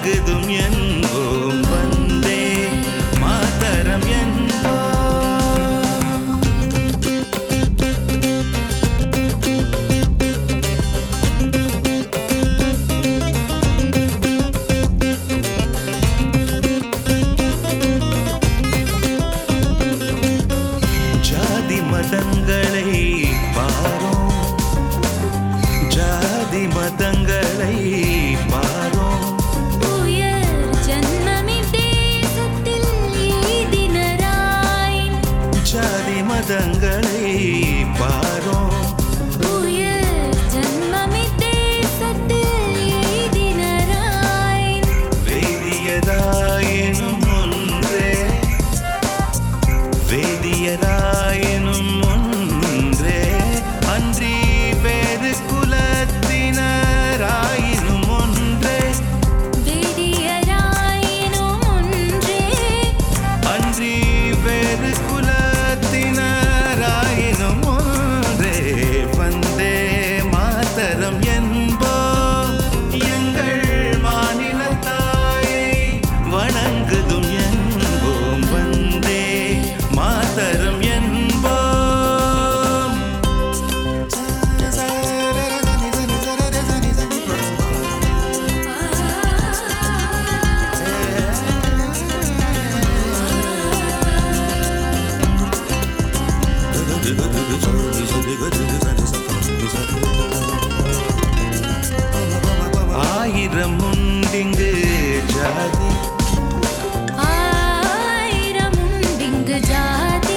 வணங்குதும் என்போம் வந்தே மாதரம் என்போம். ஜாதி மதங்களை பாரோம், ஜாதி மதங்களை பாரோம். உயர் ஜன்மமே தேசத்தில் எய்தினராய். ஜாதி மதங்களை பாரோம். உயர் ஜன்மமே தேசத்தில் எய்தினராய். வேதியராயினும் ஒன்றே, வேதியராயினும் ஒன்றே, அன்றி வேறு குலத்தினராயினும் ஒன்றே. வேதியராயினும் ஒன்றே, அன்றி வேறு குலத்தினராயினும் ஒன்றே. வந்தே மாதரம் என்போம். எங்கள் மாநில தாயை வணங்குதும் என்போம் வந்தே மாதரம் என்போம். ஆயிரம் உண்டிங்கு ஜாதி, ஆயிரம் உண்டிங்கு ஜாதி.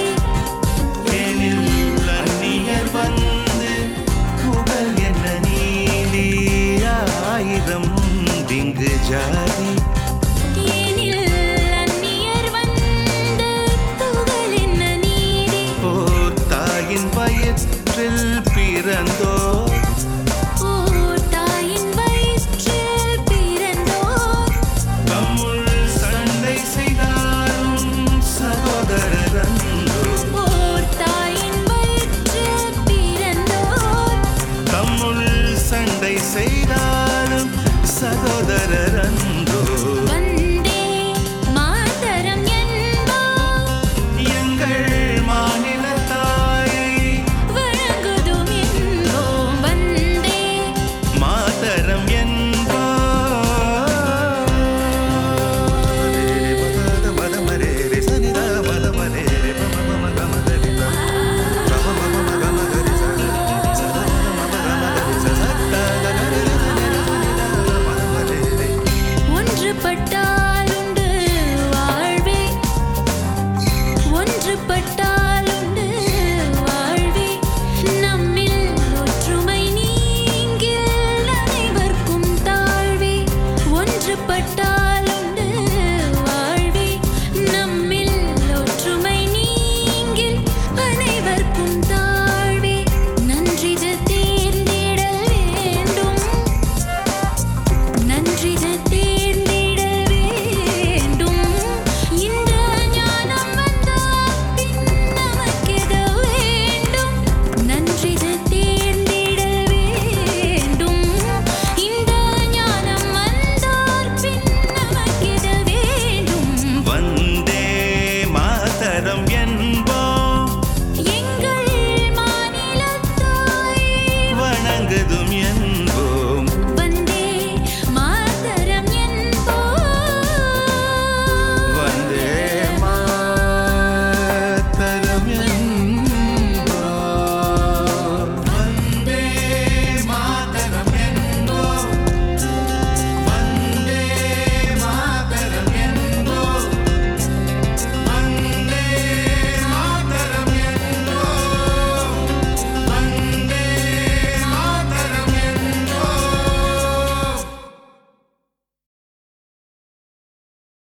எனில் அந்நியர் வந்து புகழ் என்ன நீதி. ஆயிரம் உண்டிங்கு ஜாதி, எனில் அந்நியர் வந்து புகழ் என்ன நீதி. ஓர் தாயின் வயிற்றில் பிறந்தோர், ஓர் தாயின் வயிற்றில் பிறந்தோர். தம்முள் சண்டை செய்தாலும் சகோதரர் அன்றோ. ஓர் தாயின் வயிற்றில் பிறந்தோர். தம்முள் சண்டை செய்தாலும் சகோதரர் அன்றோ.